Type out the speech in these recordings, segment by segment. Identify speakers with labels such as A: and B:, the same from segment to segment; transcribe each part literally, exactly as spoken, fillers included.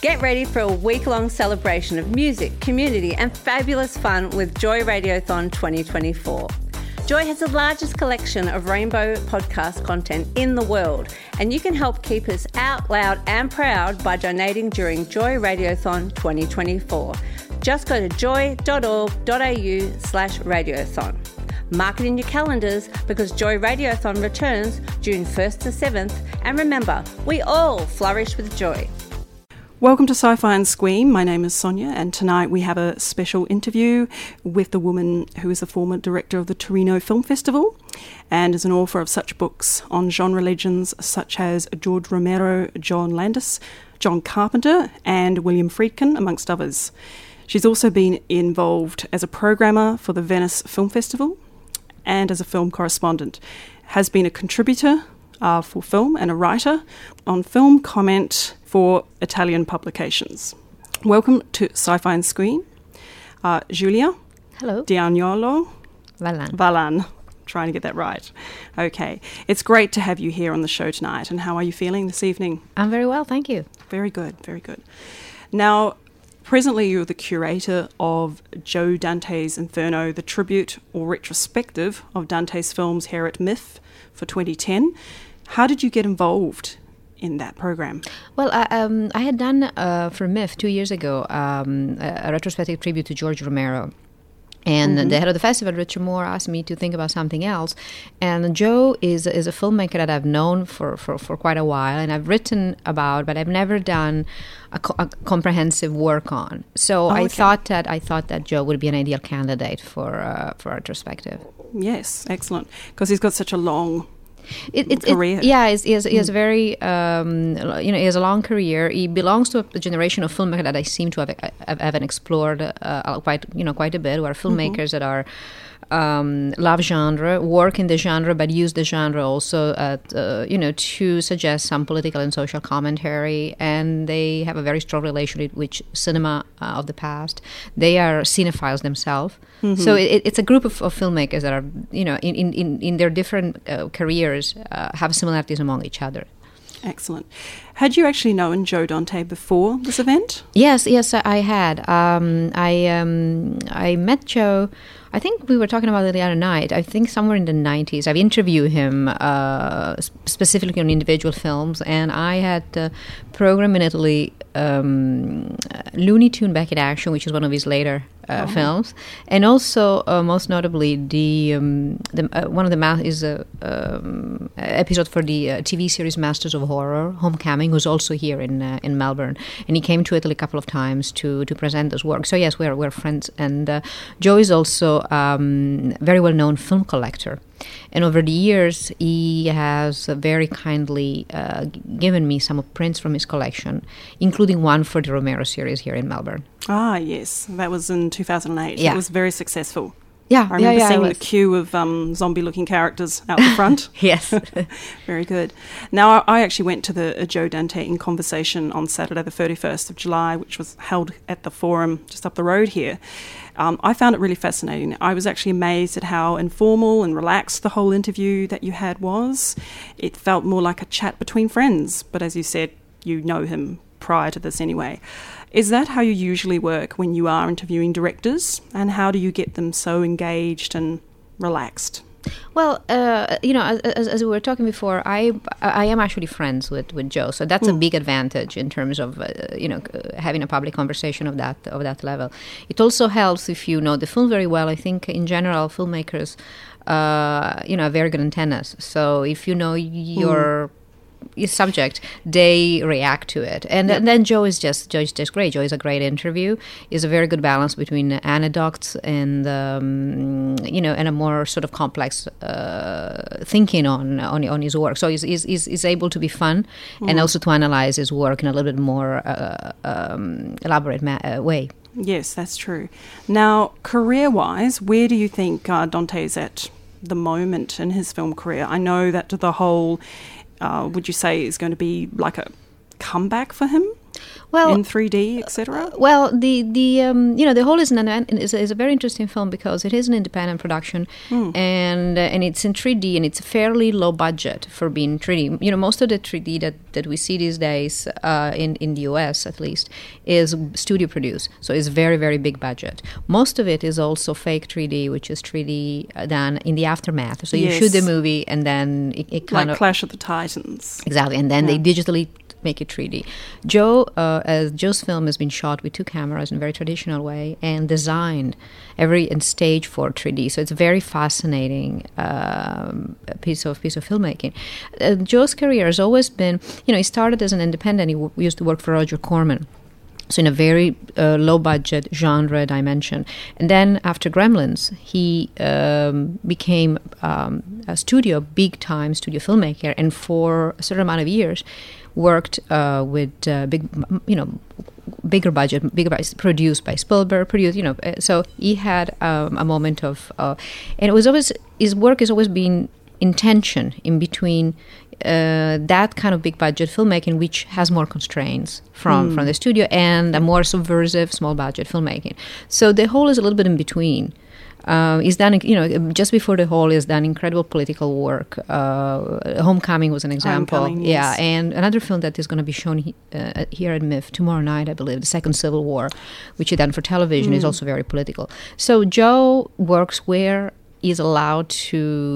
A: Get ready for a week-long celebration of music, community and fabulous fun with Joy Radiothon twenty twenty-four. Joy has the largest collection of rainbow podcast content in the world, and you can help keep us out loud and proud by donating during Joy Radiothon twenty twenty-four. Just go to joy.org.au slash radiothon. Mark it in your calendars because Joy Radiothon returns June first to seventh, and remember, we all flourish with joy.
B: Welcome to Sci-Fi and Squeam. My name is Sonia, and tonight we have a special interview with the woman who is a former director of the Torino Film Festival and is an author of such books on genre legends such as George Romero, John Landis, John Carpenter and William Friedkin, amongst others. She's also been involved as a programmer for the Venice Film Festival and as a film correspondent, has been a contributor uh, for film and a writer on film comment for Italian publications. Welcome to Sci-Fi and Squeam. Uh, Giulia.
C: Hello.
B: Diagnolo.
C: Vallan.
B: Vallan. Trying to get that right. Okay. It's great to have you here on the show tonight. And how are you feeling this evening?
C: I'm very well, thank you.
B: Very good, very good. Now, presently you're the curator of Joe Dante's Inferno, the tribute or retrospective of Dante's films here at M I F for twenty ten. How did you get involved in that program?
C: Well, I, um, I had done uh, for M I F two years ago um, a, a retrospective tribute to George Romero. And mm-hmm. the head of the festival, Richard Moore, asked me to think about something else. And Joe is is a filmmaker that I've known for, for, for quite a while, and I've written about, but I've never done a, co- a comprehensive work on. So
B: oh,
C: I
B: okay.
C: thought that I thought that Joe would be an ideal candidate for uh, for a retrospective.
B: Yes, excellent, because he's got such a long
C: It, it,
B: career.
C: It, yeah, he has, he has a very, um, you know, he has a long career. He belongs to a generation of filmmakers that I seem to have, have haven't explored uh, quite, you know, quite a bit. Who are filmmakers mm-hmm. that are um, love genre, work in the genre, but use the genre also, at, uh, you know, to suggest some political and social commentary. And they have a very strong relationship with cinema uh, of the past. They are cinephiles themselves. Mm-hmm. So it, it's a group of, of filmmakers that are, you know, in, in, in their different uh, careers uh, have similarities among each other.
B: Excellent. Had you actually known Joe Dante before this event?
C: Yes, yes, I had. Um, I um, I met Joe. I think we were talking about it the other night. I think somewhere in the nineties. I've interviewed him uh, specifically on individual films, and I had a program in Italy, um, Looney Tune Back in Action, which is one of his later uh, oh. films, and also uh, most notably the um, the uh, one of the ma- is a um, episode for the uh, T V series Masters of Horror, Homecoming, who's also here in uh, in Melbourne, and he came to Italy a couple of times to to present his work. So yes, we're we're friends, and uh, Joe is also um, very well known film collector. And over the years, he has very kindly uh, given me some prints from his collection, including one for the Romero series here in Melbourne.
B: Ah, yes. That was in two thousand eight.
C: Yeah.
B: It was very successful.
C: Yeah,
B: I remember
C: yeah, yeah,
B: seeing the queue of um, zombie-looking characters out the front.
C: Yes.
B: Very good. Now, I actually went to the uh, Joe Dante in Conversation on Saturday the thirty-first of July, which was held at the Forum just up the road here. Um, I found it really fascinating. I was actually amazed at how informal and relaxed the whole interview that you had was. It felt more like a chat between friends, but as you said, you know him prior to this anyway. Is that how you usually work when you are interviewing directors? And how do you get them so engaged and relaxed?
C: Well, uh, you know, as, as we were talking before, I I am actually friends with, with Joe, so that's mm. a big advantage in terms of uh, you know having a public conversation of that of that level. It also helps if you know the film very well. I think in general, filmmakers, uh, you know, are very good antennas. So if you know your mm. subject, they react to it, and, yep. and then Joe is just Joe is just great. Joe is a great interview. Is a very good balance between anecdotes and um, you know, and a more sort of complex uh, thinking on, on on his work. So he's he's, he's, he's able to be fun mm. and also to analyze his work in a little bit more uh, um, elaborate ma- uh, way.
B: Yes, that's true. Now, career-wise, where do you think uh, Dante is at the moment in his film career? I know that the whole Uh, would you say is going to be like a comeback for him?
C: Well,
B: in three D, et cetera?
C: Uh, well, the the um, you know the whole is an is a, is a very interesting film because it is an independent production, mm. and uh, and it's in three D and it's fairly low budget for being three D. You know, most of the three D that, that we see these days uh, in in the U S at least is studio produced, so it's very very big budget. Most of it is also fake three D, which is three D done in the aftermath. So you
B: yes.
C: shoot the movie and then it, it kind
B: like
C: of
B: Clash of the Titans.
C: Exactly, and then
B: yeah.
C: they digitally make it three D. Joe, uh, as Joe's film has been shot with two cameras in a very traditional way and designed every and stage for three D. So it's a very fascinating um, piece of piece of filmmaking. Uh, Joe's career has always been, you know, he started as an independent. He w- used to work for Roger Corman. So in a very uh, low-budget genre dimension. And then after Gremlins, he um, became um, a studio, big-time studio filmmaker, and for a certain amount of years worked uh, with uh, big, you know, bigger budget, bigger budget, produced by Spielberg, produced, you know. Uh, so he had um, a moment of, uh, and it was always, his work has always been in tension in between Uh, that kind of big budget filmmaking, which has more constraints from, mm. from the studio, and a more subversive small budget filmmaking. So the whole is a little bit in between. Uh, he's done, you know, just before the whole, he's done incredible political work. Uh, Homecoming was an example.
B: Homecoming,
C: yeah,
B: yes.
C: And another film that is going to be shown he, uh, here at M I F tomorrow night, I believe, the Second Civil War, which he done for television, mm. is also very political. So Joe works where he's allowed to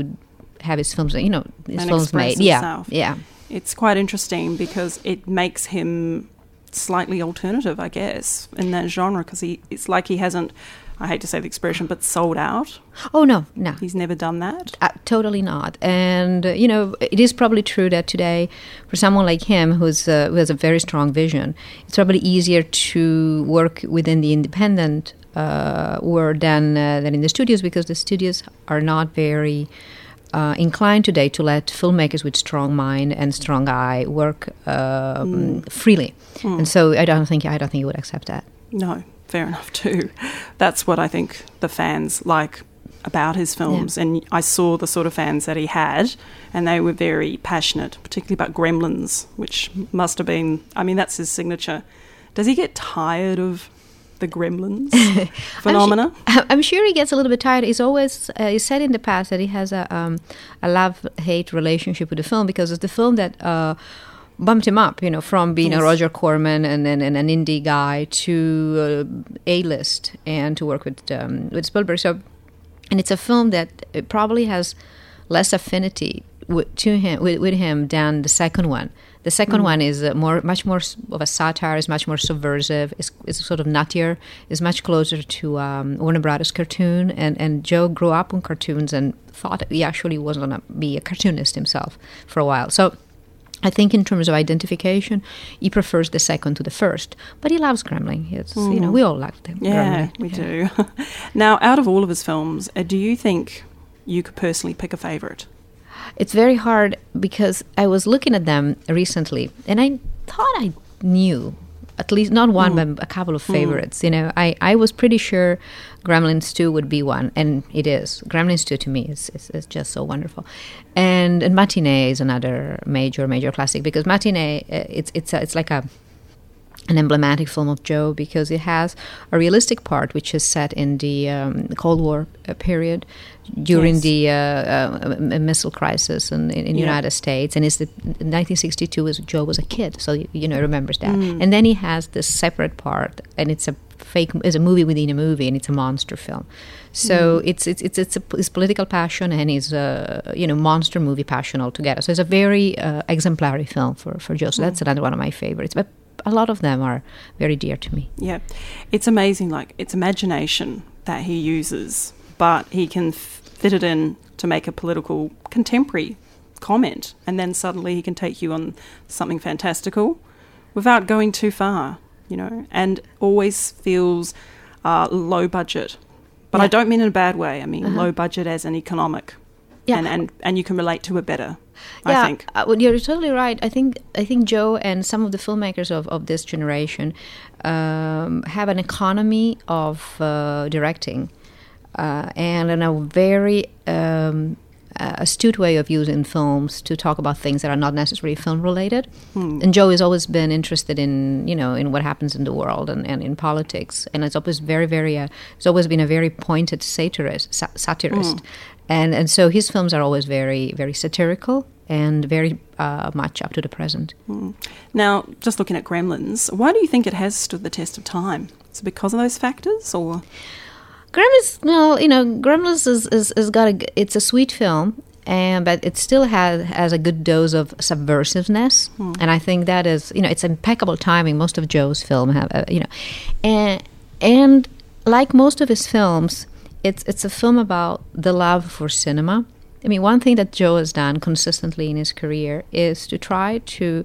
C: have his films, you know, his
B: and
C: films
B: express
C: made.
B: himself.
C: Yeah, yeah.
B: It's quite interesting because it makes him slightly alternative, I guess, in that genre, because he it's like he hasn't, I hate to say the expression, but sold out.
C: Oh, no, no.
B: He's never done that?
C: Uh, totally not. And, uh, you know, it is probably true that today, for someone like him who's uh, who has a very strong vision, it's probably easier to work within the independent uh, world than, uh, than in the studios, because the studios are not very Uh, inclined today to let filmmakers with strong mind and strong eye work uh, mm. freely, mm. and so I don't think I don't think he would accept that.
B: No, fair enough too. That's what I think the fans like about his films, yeah. and I saw the sort of fans that he had, and they were very passionate, particularly about Gremlins, which must have been. I mean, that's his signature. Does he get tired of the Gremlins phenomena?
C: I'm, su- I'm sure he gets a little bit tired. He's always uh, he said in the past that he has a um, a love-hate relationship with the film, because it's the film that uh, bumped him up, you know, from being yes. a Roger Corman and then and an indie guy to uh, A-list and to work with um, with Spielberg. So, and it's a film that probably has less affinity with, to him with, with him than the second one. The second mm. one is uh, more, much more of a satire. Is much more subversive. It's, it's sort of nuttier. Is much closer to um, Warner Brothers cartoon. And, and Joe grew up on cartoons and thought he actually was going to be a cartoonist himself for a while. So I think in terms of identification, he prefers the second to the first. But he loves Gremlin. It's, mm. you know, we all like them.
B: Yeah,
C: Gremlin.
B: we
C: yeah.
B: do. Now, out of all of his films, uh, do you think you could personally pick a favourite?
C: It's very hard because I was looking at them recently and I thought I knew at least not one, mm. but a couple of favorites. Mm. You know, I, I was pretty sure Gremlins two would be one, and it is. Gremlins two to me is, is, is just so wonderful. And, and Matinee is another major, major classic, because Matinee, it's it's a, it's like a an emblematic film of Joe, because it has a realistic part which is set in the um, Cold War uh, period during yes. the uh, uh, missile crisis in the yeah. United States, and it's the nineteen sixty-two as Joe was a kid, so you, you know remembers that. Mm. And then he has this separate part, and it's a fake, it's a movie within a movie, and it's a monster film. So mm. it's it's it's it's, a, it's political passion and his uh, you know monster movie passion altogether. So it's a very uh, exemplary film for for Joe. So mm. that's another one of my favorites. But a lot of them are very dear to me.
B: Yeah, it's amazing. Like, it's imagination that he uses, but he can f- fit it in to make a political contemporary comment, and then suddenly he can take you on something fantastical without going too far, you know, and always feels uh, low budget. But yeah. I don't mean in a bad way. I mean uh-huh. low budget as an economic. Yeah. And, and and you can relate to it better,
C: yeah,
B: I think.
C: Uh, well, you're totally right. I think I think Joe and some of the filmmakers of, of this generation um, have an economy of uh, directing uh, and, and a very um, astute way of using films to talk about things that are not necessarily film related. Hmm. And Joe has always been interested in, you know, in what happens in the world and, and in politics. And it's always very, very, uh, it's always been a very pointed satirist. Sa- satirist. Hmm. And and so his films are always very, very satirical and very uh, much up to the present.
B: Hmm. Now, just looking at Gremlins, why do you think it has stood the test of time? Is it because of those factors, or...?
C: Gremlins, well, you know, Gremlins is, is, is got a, it's a sweet film, and but it still has has a good dose of subversiveness, hmm. and I think that is, you know, it's impeccable timing. Most of Joe's film have, uh, you know, and and like most of his films, it's it's a film about the love for cinema. I mean, one thing that Joe has done consistently in his career is to try to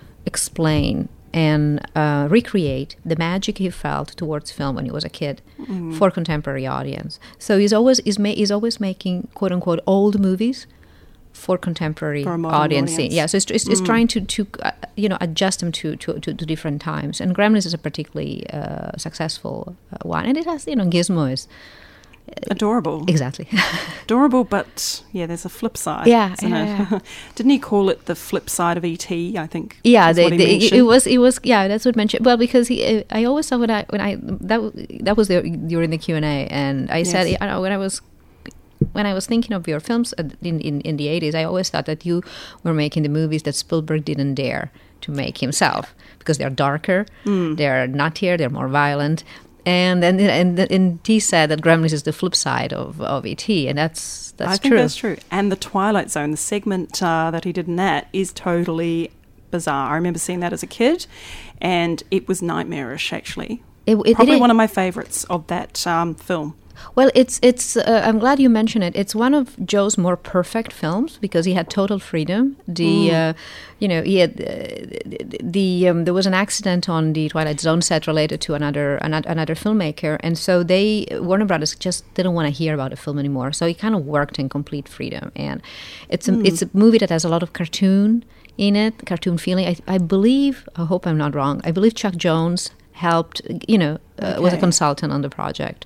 C: explain and uh, recreate the magic he felt towards film when he was a kid mm. for contemporary audience. So he's always he's, ma- he's always making quote unquote old movies for contemporary
B: for
C: audience.
B: audience.
C: Yeah, so it's, it's,
B: mm.
C: it's trying to to uh, you know adjust them to, to, to, to different times. And Gremlins is a particularly uh, successful uh, one, and it has, you know, Gizmo is
B: adorable.
C: Exactly.
B: Adorable, but yeah, there's a flip side.
C: Yeah,
B: isn't
C: yeah,
B: it?
C: yeah.
B: Didn't he call it the flip side of E T? I think.
C: Yeah, they, they, it was. It was. Yeah, that's what mentioned. Well, because he, I always thought when I when I that that was the, during the Q and A, and I yes. said, you know, when I was when I was thinking of your films in in, in the eighties, I always thought that you were making the movies that Spielberg didn't dare to make himself, because they're darker, mm. they're nuttier, they're more violent. And then and, and he said that Gremlins is the flip side of, of E T, and that's that's
B: I
C: true.
B: think that's true. And the Twilight Zone, the segment uh, that he did in that, is totally bizarre. I remember seeing that as a kid, and it was nightmarish, actually. It, it, Probably it, one of my favourites of that um, film.
C: Well, it's it's. Uh, I'm glad you mentioned it. It's one of Joe's more perfect films because he had total freedom. The, mm. uh, you know, he had uh, the. Um, there was an accident on the Twilight Zone set related to another another, another filmmaker, and so they Warner Brothers just didn't want to hear about the film anymore. So he kind of worked in complete freedom, and it's a, mm. it's a movie that has a lot of cartoon in it, cartoon feeling. I, I believe. I hope I'm not wrong. I believe Chuck Jones helped. You know, uh, okay. was a consultant on the project.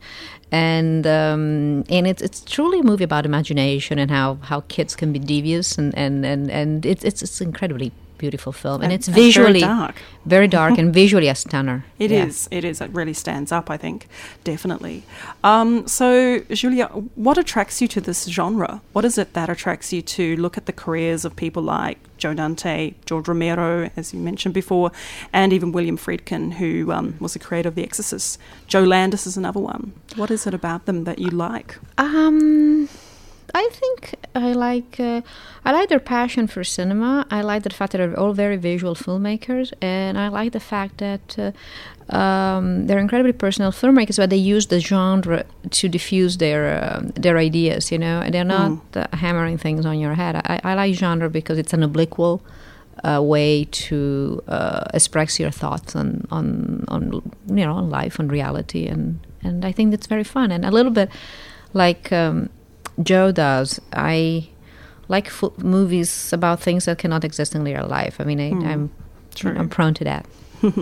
C: And um, and it's it's truly a movie about imagination and how, how kids can be devious, and, and, and, and it's it's it's incredibly beautiful film, and, and it's visually
B: very dark,
C: very dark and visually a stunner.
B: It yeah. is, it is. It really stands up, I think, definitely. Um, so, Julia, what attracts you to this genre? What is it that attracts you to look at the careers of people like Joe Dante, George Romero, as you mentioned before, and even William Friedkin, who um, was the creator of The Exorcist? Joe Landis is another one. What is it about them that you like?
C: Um... I think I like uh, I like their passion for cinema. I like the fact that they're all very visual filmmakers, and I like the fact that uh, um, they're incredibly personal filmmakers, but they use the genre to diffuse their uh, their ideas. You know, and they're not mm. uh, hammering things on your head. I, I like genre because it's an obliqual uh, way to uh, express your thoughts on on on you know on life, on reality, and and I think that's very fun and a little bit like. Um, Joe does. I like f- movies about things that cannot exist in real life. I mean, I, mm, I'm true. I'm prone to that.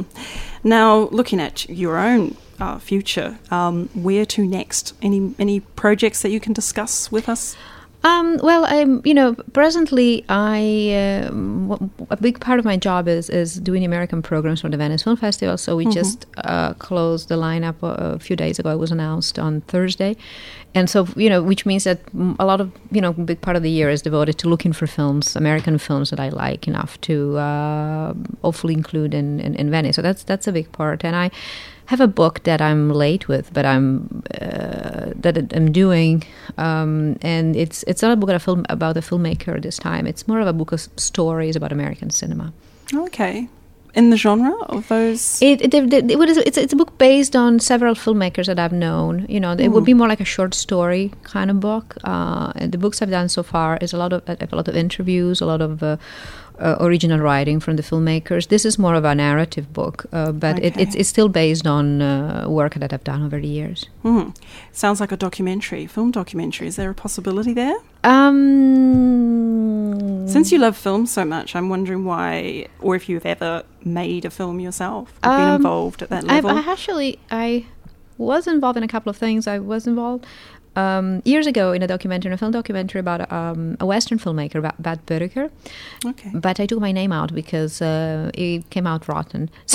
B: Now, looking at your own uh, future, um, where to next? Any any projects that you can discuss with us?
C: Um, well, I'm, you know, presently, I um, w- a big part of my job is is doing American programs for the Venice Film Festival. So we mm-hmm. just uh, closed the lineup a, a few days ago. It was announced on Thursday, and so you know, which means that a lot of you know, a big part of the year is devoted to looking for films, American films that I like enough to uh, hopefully include in, in, in Venice. So that's that's a big part, and I have a book that I'm late with, but I'm uh, that I'm doing, um, and it's it's not a book about a film about a filmmaker this time. It's more of a book of stories about American cinema.
B: Okay, in the genre of those,
C: it, it, it, it is, it's it's a book based on several filmmakers that I've known. You know, it mm. would be more like a short story kind of book. Uh, and the books I've done so far is a lot of a lot of interviews, a lot of. Uh, Uh, original writing from the filmmakers. This is more of a narrative book, uh, but okay. it, it's, it's still based on uh, work that I've done over the years.
B: Mm. Sounds like a documentary, film documentary. Is there a possibility there?
C: Um,
B: Since you love film so much, I'm wondering why, or if you've ever made a film yourself, or um, been involved at that level.
C: I've, I actually, I was involved in a couple of things. I was involved um, years ago in a documentary, in a film documentary about um, a Western filmmaker, about Bad Boetticher.
B: Okay.
C: But I took my name out because uh, it came out rotten. So,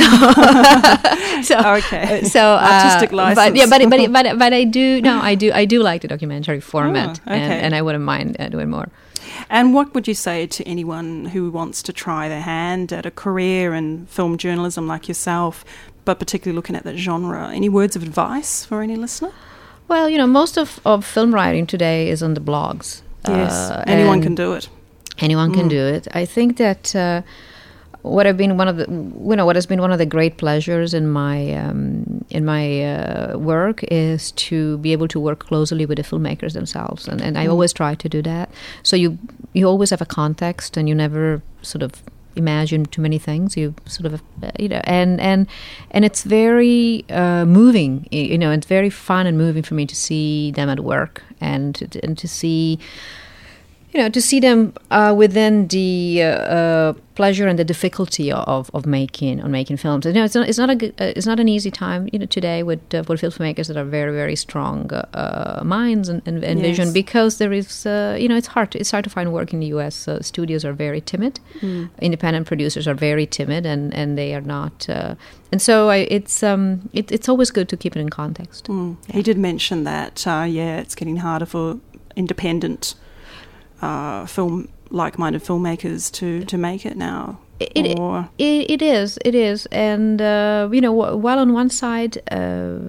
C: so
B: okay.
C: So uh,
B: artistic license.
C: But yeah, but but but but I do no, I do I do like the documentary format,
B: oh, okay.
C: and, and I wouldn't mind uh, doing more.
B: And what would you say to anyone who wants to try their hand at a career in film journalism like yourself, but particularly looking at that genre? Any words of advice for any listener?
C: Well, you know, most of, of film writing today is on the blogs.
B: Yes,
C: uh,
B: anyone can do it.
C: Anyone can
B: Mm.
C: do it. I think that uh, what have been one of the, you know, what has been one of the great pleasures in my um, in my uh, work is to be able to work closely with the filmmakers themselves, and, and I
B: Mm.
C: always try to do that. So you you always have a context, and you never sort of imagine too many things. You sort of, uh, you know, and and and it's very uh, moving. You know, it's very fun and moving for me to see them at work, and to, and to see. You know, to see them uh, within the uh, uh, pleasure and the difficulty of, of making on making films. You know, it's not it's not a good, uh, it's not an easy time. You know, today with uh, with filmmakers that are very very strong uh, uh, minds and, and, and
B: Yes.
C: vision, because there is uh, you know it's hard to, it's hard to find work in the U S. Uh, studios are very timid,
B: Mm.
C: independent producers are very timid, and, and they are not. Uh, and so I, it's um it, it's always good to keep it in context.
B: Mm. He did mention that. Uh, yeah, it's getting harder for independent. Uh, film like-minded filmmakers to, to make it now.
C: It,
B: or,
C: it, it is, it is. And, uh, you know, while on one side, uh,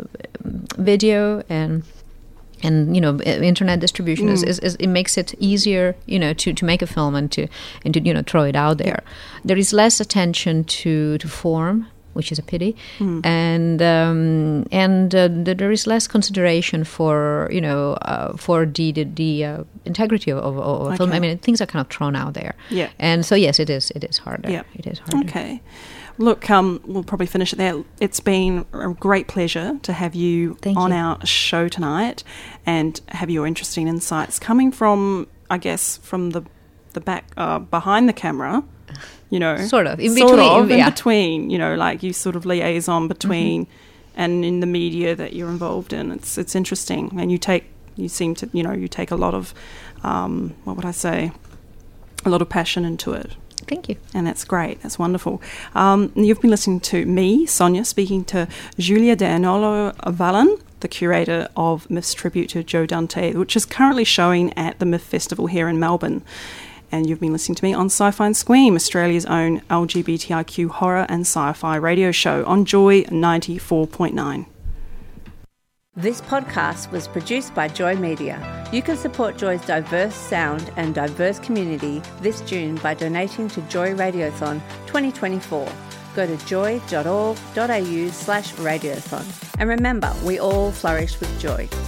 C: video and, and you know, internet distribution, mm. is, is, is, it makes it easier, you know, to, to make a film and to, and to, you know, throw it out there. Yeah. There is less attention to, to form, which is a pity, mm. and um, and uh, there is less consideration for you know uh, for the the, the uh, integrity of, of, of a
B: okay.
C: film. I mean, things are kind of thrown out there.
B: Yeah.
C: And so yes, it is. It is harder.
B: Yeah.
C: It is harder.
B: Okay. Look, um, we'll probably finish it there. It's been a great pleasure to have you
C: Thank
B: on
C: you.
B: our show tonight and have your interesting insights coming from, I guess, from the the back uh, behind the camera. You know,
C: sort of in
B: sort
C: between,
B: of, in
C: yeah.
B: between. You know, like you sort of liaison between,
C: mm-hmm.
B: and in the media that you're involved in. It's it's interesting, and you take you seem to you know you take a lot of, um, what would I say, a lot of passion into it.
C: Thank you.
B: And that's great. That's wonderful. Um, you've been listening to me, Sonia, speaking to Julia De Anolo Vallen, the curator of Myth's Tribute to Joe Dante, which is currently showing at the Myth Festival here in Melbourne. And you've been listening to me on Sci-Fi and Squeam, Australia's own L G B T I Q horror and sci-fi radio show on Joy ninety-four point nine.
A: This podcast was produced by Joy Media. You can support Joy's diverse sound and diverse community this June by donating to Joy Radiothon twenty twenty-four. Go to joy dot org dot a u slash radiothon. And remember, we all flourish with joy.